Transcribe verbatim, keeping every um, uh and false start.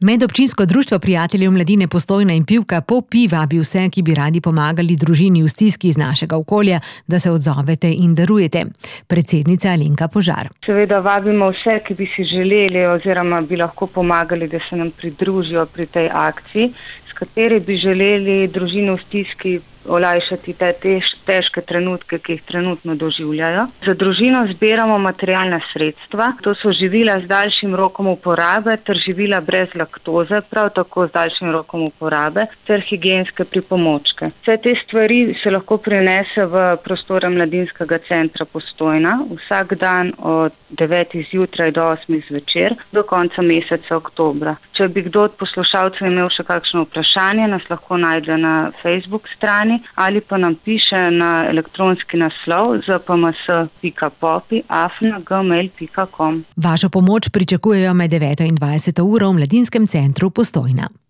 Medobčinsko društvo prijateljev mladine Postojna in Pivka Popi vabi vse, ki bi radi pomagali družini v stiski iz našega okolja, da se odzovete in darujete. Predsednica Alenka Požar. Seveda vabimo vse, ki bi si želeli oziroma bi lahko pomagali, da se nam pridružijo pri tej akciji, s kateri bi želeli družino v stiski olajšati te tež, težke trenutke, ki jih trenutno doživljajo. Za družino zbiramo materialna sredstva. To so živila z daljšim rokom uporabe ter živila brez laktoze, prav tako z daljšim rokom uporabe, ter higienske pripomočke. Vse te stvari se lahko prinese v prostore Mladinskega centra Postojna vsak dan od devetih zjutraj do osmih zvečer do konca meseca oktobra. Če bi kdo od poslušalcev imel še kakšno vprašanje, nas lahko najde na Facebook strani ali pa nam piše na elektronski naslov z p m s pika popi afna gmail pika com. Vašo pomoč pričakujejo med deveto in dvajseto uro v Mladinskem centru Postojna.